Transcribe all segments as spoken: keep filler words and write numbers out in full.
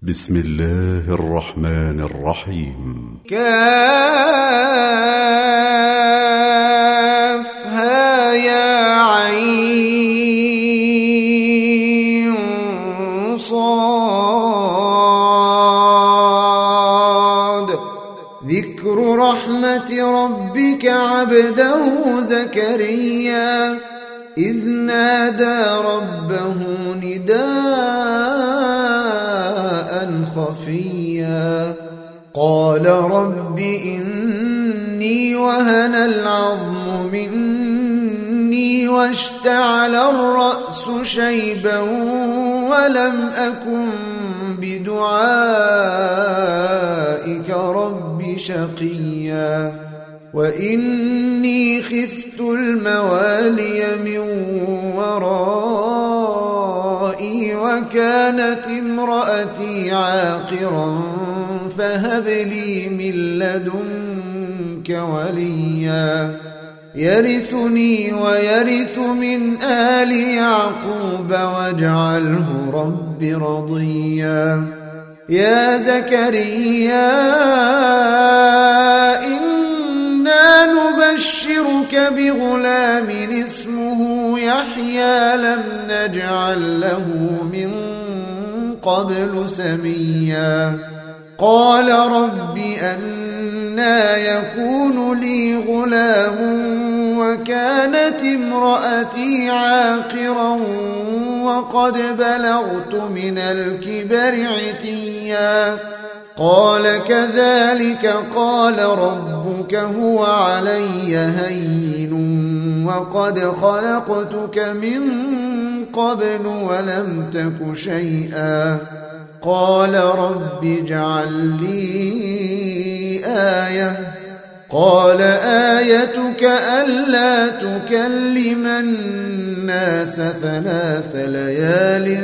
بسم الله الرحمن الرحيم. كافها يا عين صاد ذكر رحمة ربك عبده زكريا إذ نادى ربه نداء خفيا قال رب إني وهن العظم مني واشتعل الرأس شيبا ولم أكن بدعائك رب شقيا وإني خفت الموالي من ورائي وكانت امرأتي عاقرا فهب لي من لدنك وليا يرثني ويرث من آل يعقوب واجعله رب رضيا يا زكريا إنا نبشرك بغلام اسمه يحيى لم نجعل له من قبل سميا قال رب أنى يكون لي غلام وكانت امرأتي عاقرا وقد بلغت من الكبر عتيا قال كذلك قال ربك هو علي هين وقد خلقتك من قبل ولم تك شيئا قال رب اجعل لي آية قال آيتك ألا تكلم الناس ثلاث ليال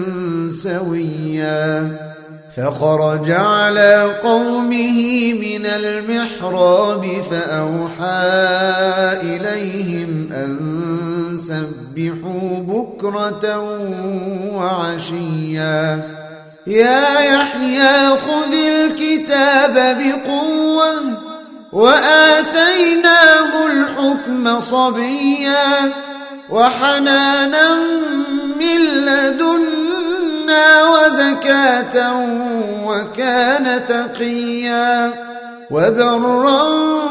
سويا فخرج على قومه من المحراب فأوحى إليهم أن سبحوا بكرة وعشيا يا يحيى خذ الكتاب بقوة وآتيناه الحكم صبيا وحنانا من لدنا وزكاة وكان تقيا وبرا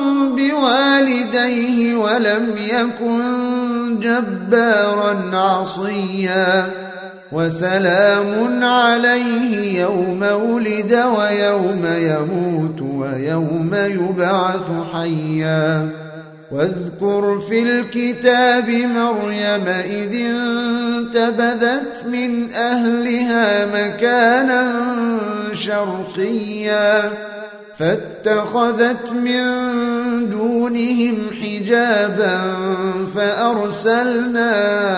بوالديه ولم يكن جبارا عصيا وسلام عليه يوم ولد ويوم يموت ويوم يبعث حيا واذكر في الكتاب مريم إذ انتبذت من أهلها مكانا شرقيا فاتخذت من دونهم حجابا فأرسلنا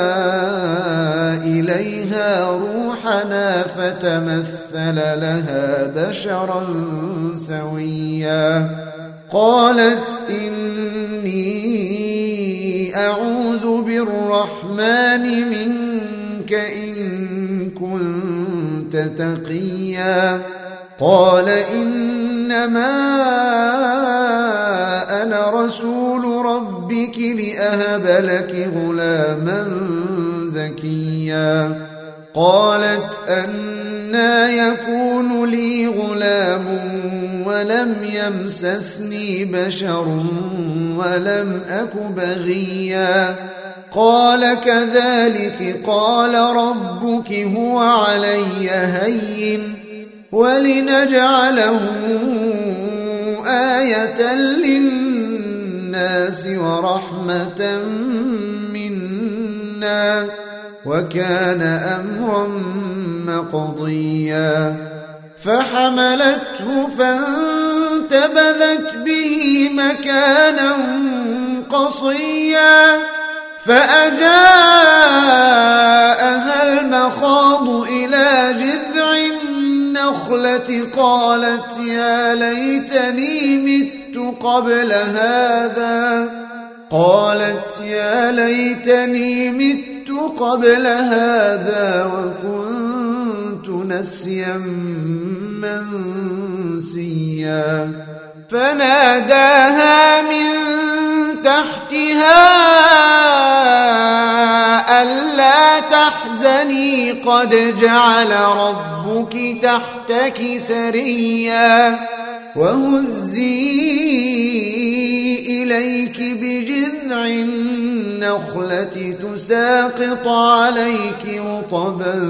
إليها روحنا فتمثل لها بشرا سويا قالت إني أعوذ بالرحمن منك إن كنت تقيا قال إنما أنا رسول ربك لأهب لك غلاما زكيا قالت أنى يكون لي غلام ولم يمسسني بشر ولم أك بغيا قال كذلك قال ربك هو علي هين ولنجعله آية للناس ورحمة منا وكان أمرا مقضيا فحملته فانتبذت به مكانا قصيا فأجاءها المخاض إلى جذع النخلة قالت يا ليتني مت قبل هذا قالت يا ليتني مت قبل هذا وكنت نسيا منسيا فناداها من تحتها ألا تحزني قد جعل ربك تحتك سريا وهزي إليك بجذع النخلة تساقط عليك رطبا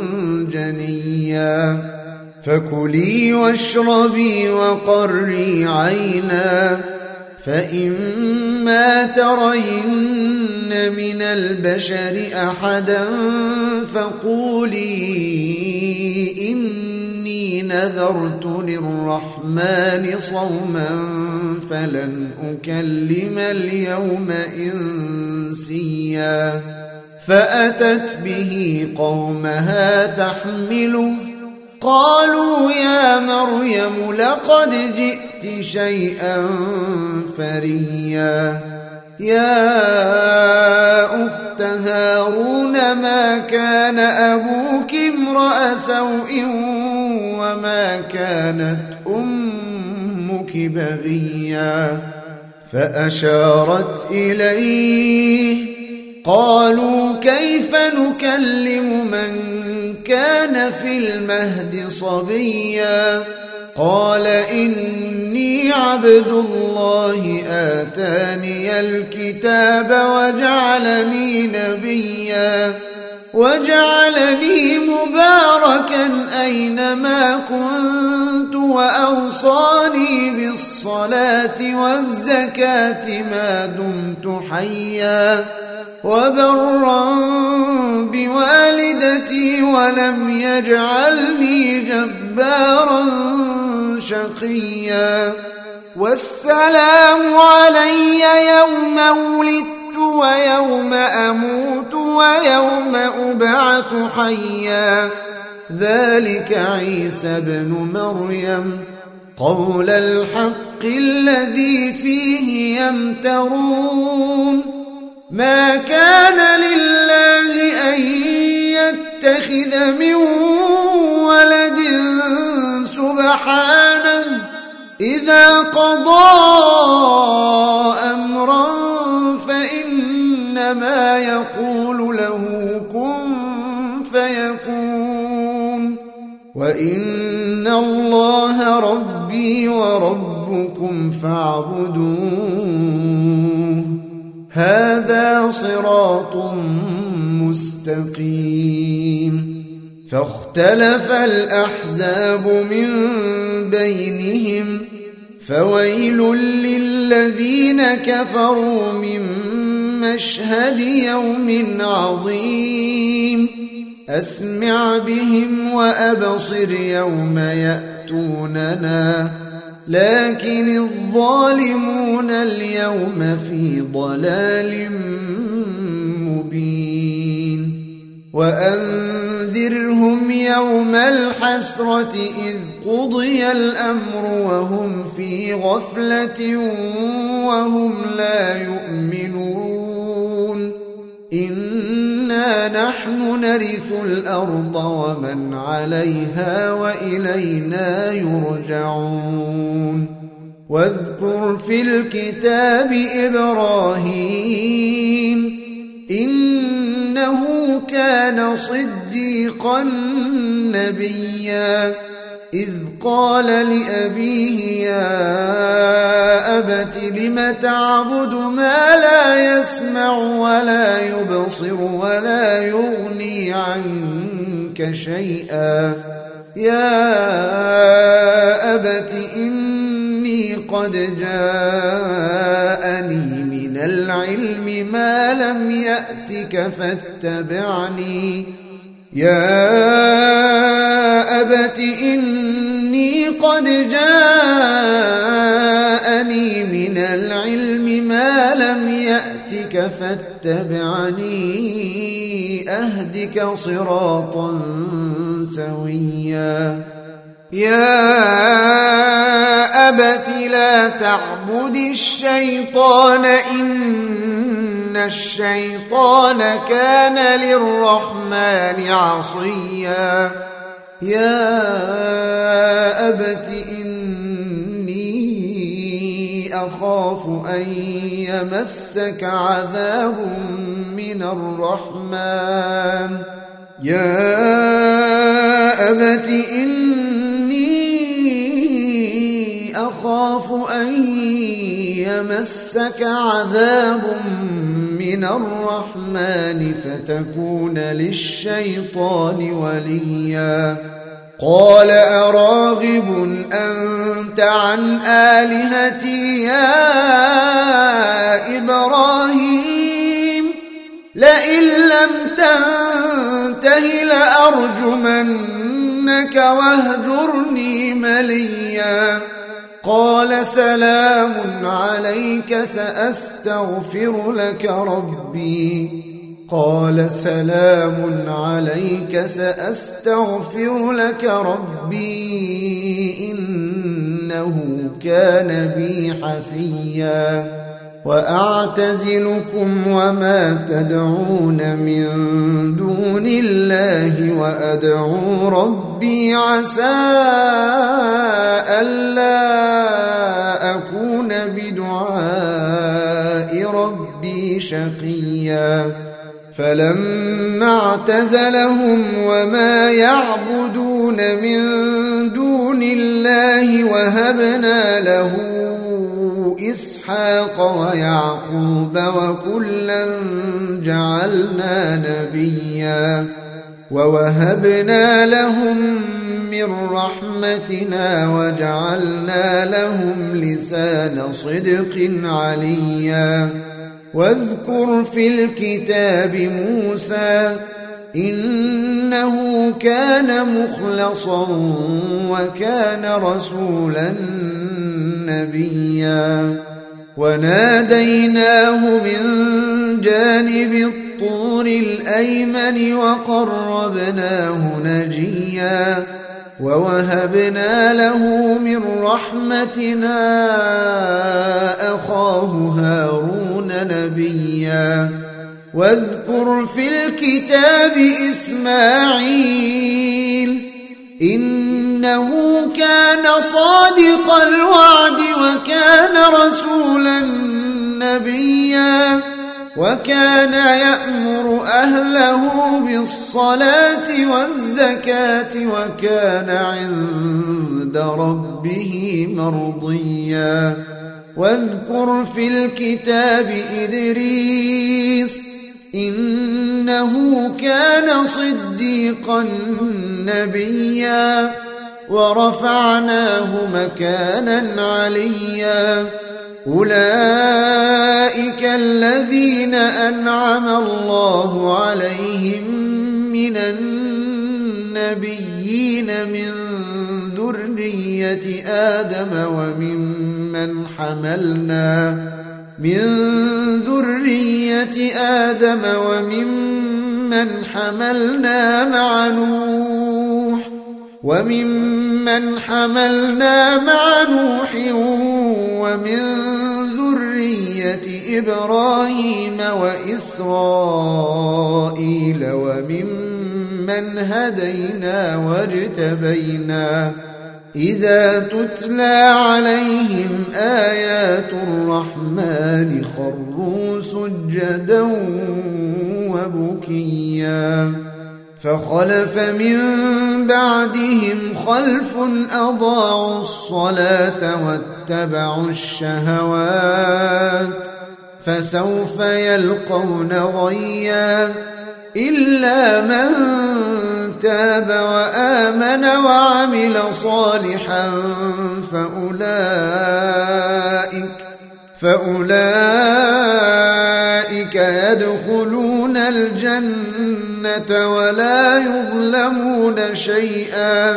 جنيا فكلي واشربي وقري عينا فإما ترين من البشر أحدا فقولي إني نذرت للرحمن صوما فلن أكلم اليوم إنسيا فأتت به قومها تحمله قالوا يا مريم لقد جئت شيئا فريا يا أخت هارون ما كان أبوك امرأ سوء وما كانت أمك بغيا فأشارت إليه قالوا كيف نكلم من كان في المهد صبيا قال إني عبد الله آتاني الكتاب وجعلني نبيا وجعلني مباركا أينما كنت وأوصاني بالصلاة والزكاة ما دمت حيا وبرا بوالدتي ولم يجعلني جبارا شقيا والسلام علي يوم ولدت ويوم أموت ويوم أبعث حيا ذلك عيسى بن مريم قول الحق الذي فيه يمترون ما كان لله أن يتخذ من ولد سبحانه إذا قضى أمرا فإنما يقول له كن فيكون وإن الله ربي وربكم فاعبدوه هذا صراط مستقيم فاختلف الأحزاب من بينهم فويل للذين كفروا من مشهد يوم عظيم أسمع بهم وأبصر يوم يأتوننا لكن الظالمون اليوم في ضلال مبين وأنذرهم يوم الحسرة إذ قضي الأمر وهم في غفلة وهم لا يؤمنون إنا نحن نرث الأرض ومن عليها وإلينا يرجعون واذكر في الكتاب إبراهيم إنه كان صديقا نبيا إذ قال لأبيه يا أبت لم تعبد ما لا يسمع ولا يبصر ولا يغني عنك شيئا يا أبت إني قد جاءني من العلم ما لم يأتك فاتبعني يا أبت إني قد جاءني من العلم ما لم يأتك فاتبعني أهدك صراطا سويا يا أبت لا تعبد الشيطان إن الشيطان كان للرحمن عصيا يا أبت إني أخاف أن يمسك عذاب من الرحمن يا أبت إني أخاف أن يمسك عذاب من الرحمن فتكون للشيطان وليا قال أراغب أنت عن آلهتي يا إبراهيم لئن لم تنته لأرجمنك واهجرني مليا قال سلام عليك سأستغفر لك ربي قال سلام عليك سأستغفر لك ربي إنه كان بي حفيا وأعتزلكم وما تدعون من دون الله وأدعو ربي عسى ألا أكون بدعاء ربي شقيا فلما اعتزلهم وما يعبدون من دون الله وهبنا له إسحاق ويعقوب وكلا جعلنا نبيا ووهبنا لهم من رحمتنا وجعلنا لهم لسان صدق عليا واذكر في الكتاب موسى إنه كان مخلصا وكان رسولا نبيا وناديناه من جانب الطور الأيمن وقربناه نجيا ووهبنا له من رحمتنا أخاه هارون نبيا واذكر في الكتاب إسماعيل إنه كان صادق الوعد وكان رسولا نبيا وكان يأمر أهله بالصلاة والزكاة وكان عند ربه مرضيا واذكر في الكتاب إدريس إنه كان صديقا نبيا ورفعناه مكانا عليا أولئك الذين أنعم الله عليهم من النبيين من ذرية آدم وممن حملنا من ذرية آدم وممن حملنا مع نوح وممن حملنا مع نوح ومن ذرية إبراهيم وإسرائيل وممن هدينا واجتبينا إذا تتلى عليهم آيات الرحمن خروا سجدا وبكيا فخلف من بعدهم خلف أضاعوا الصلاة واتبعوا الشهوات فسوف يلقون غيا إلا من تاب وآمن وعمل صالحا فأولئك فأولئك يدخلون الجنة ولا يظلمون شيئا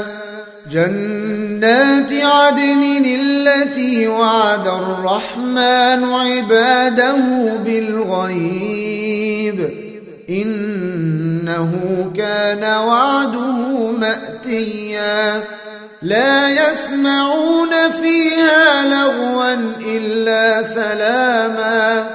جنات عدن التي وعد الرحمن عباده بالغيب إنه كان وعده مأتيا لا يسمعون فيها لغوا إلا سلاما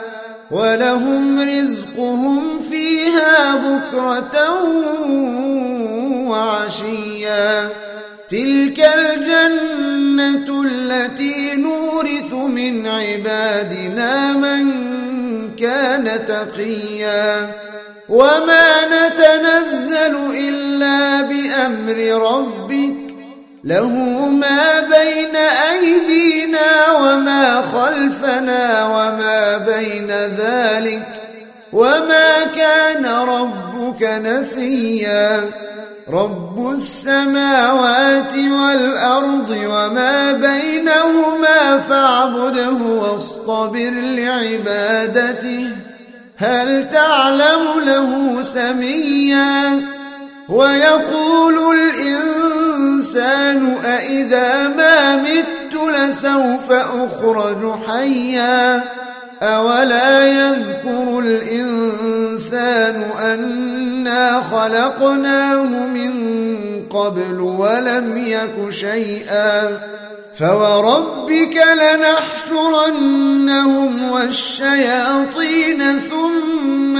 ولهم رزقهم فيها بكرة وعشيا تلك الجنة التي نورث من عبادنا من كان تقيا وما نتنزل إلا بأمر ربك له ما بين أيدينا وما خلفنا وما بين ذلك وما كان ربك نسيا رب السماوات والأرض وما بينهما فاعبده واصطبر لعبادته هل تعلم له سميا ويقول الإنسان أإذا ما مت لسوف أخرج حيا أولا يذكر الإنسان أنا خلقناه من قبل ولم يك شيئا فوربك لنحشرنهم والشياطين ثم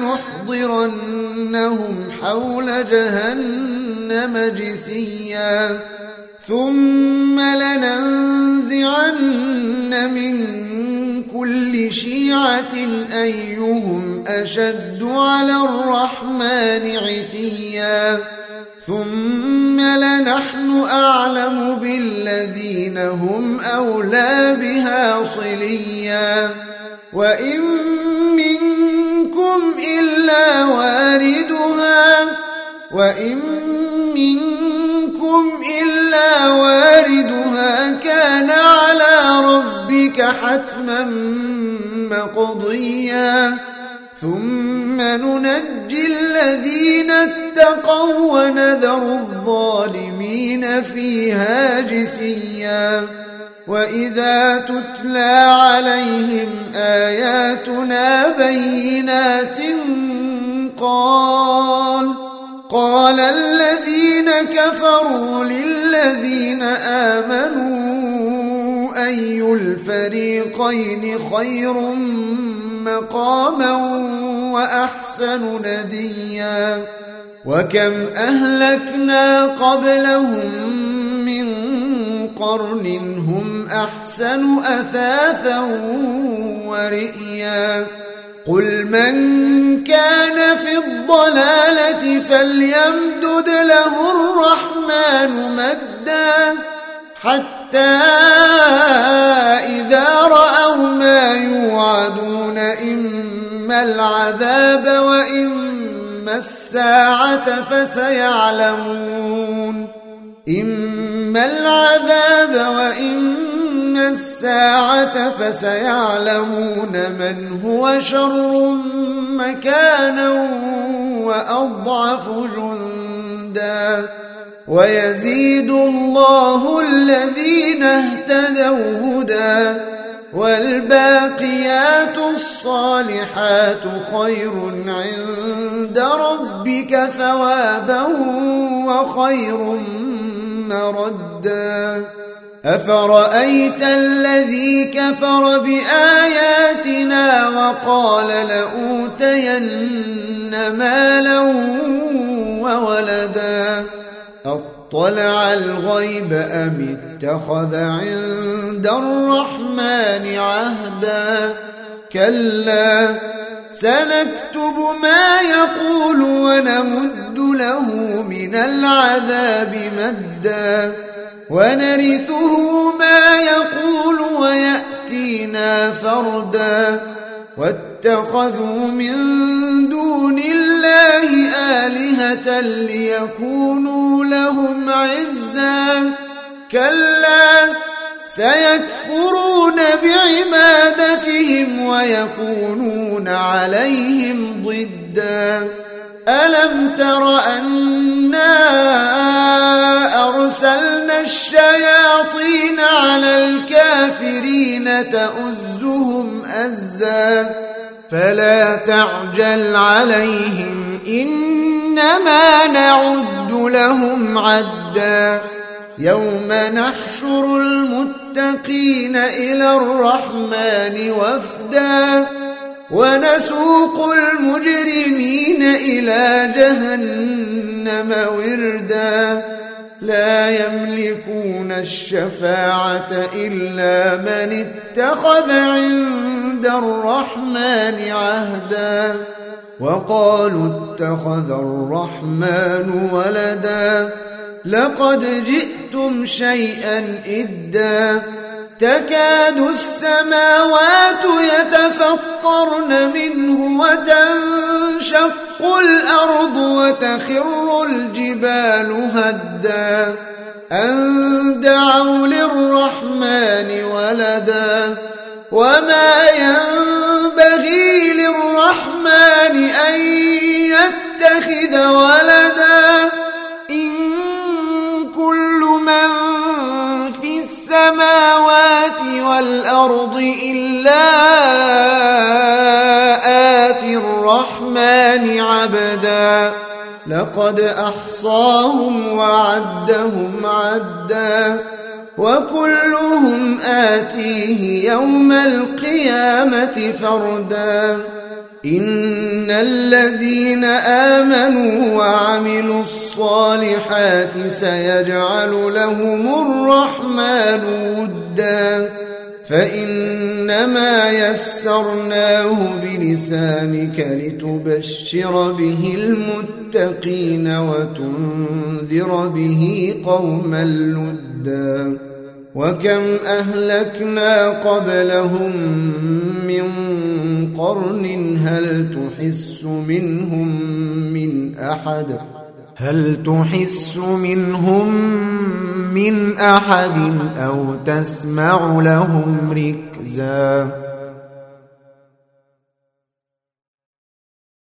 لنحضرنهم حول جهنم جثيا ثم لننزعن من كل شيعة أيهم أشد على الرحمن عتيا ثم لنحن أعلم بالذين هم أولى بها صليا وإن منكم إلا واردها وإن منكم إلا واردها كان على ربك حتما مقضيا ثم ننجي الذين اتقوا ونذر الظالمين فيها جثيا وإذا تتلى عليهم آياتنا بينات قال قال الذين كفروا للذين آمنوا أي الفريقين خير مقاما وأحسن نديا وكم أهلكنا قبلهم من قرن هم أحسن أثاثا ورئيا قل من كان في الضلالة فليمدد له الرحمن مدا حتى إذا رأوا ما يوعدون إما العذاب وإما الساعة فسيعلمون إما العذاب وإما الساعة فسيعلمون من هو شر مكانا وأضعف جندا ويزيد الله الذين اهتدوا هدى والباقيات الصالحات خير عند ربك ثوابا وخير مردا أفرأيت الذي كفر بآياتنا وقال لأوتين مالا وولدا أطلع الغيب أم اتخذ عند الرحمن عهدا كلا سنكتب ما يقول ونمد له من العذاب مدا ونرثه ما يقول ويأتينا فردا واتخذوا من دون الله آلهة ليكونوا لهم عزا كلا سيكفرون بعبادتهم ويكونون عليهم ضدا ألم تر أنا أرسلنا الشياطين على الكافرين تؤزهم أزا فلا تعجل عليهم إنما نعد لهم عدا يوم نحشر المتقين إلى الرحمن وفدا ونسوق المجرمين إلى جهنم جهنم وردا لا يملكون الشفاعة إلا من اتخذ عند الرحمن عهدا وقالوا اتخذ الرحمن ولدا لقد جئتم شيئا إدا تكاد السماوات يتفطرن منه وتنشق الأرض وتخر الجبال هدا أن دعوا للرحمن ولدا وما ينبغي للرحمن أن يتخذ ولدا إن كل من في السماوات والأرض إلا آتي الرحمن عبدا لقد أحصاهم وعدهم عدا وكلهم آتيه يوم القيامة فردا إن الذين آمنوا وعملوا الصالحات سيجعل لهم الرحمن ودا فإنما يسرناه بلسانك لتبشر به المتقين وتنذر به قوما لدا وكم أهلكنا قبلهم من قرن هل تحس منهم من أحد هل تحس منهم من أحد أو تسمع لهم ركزا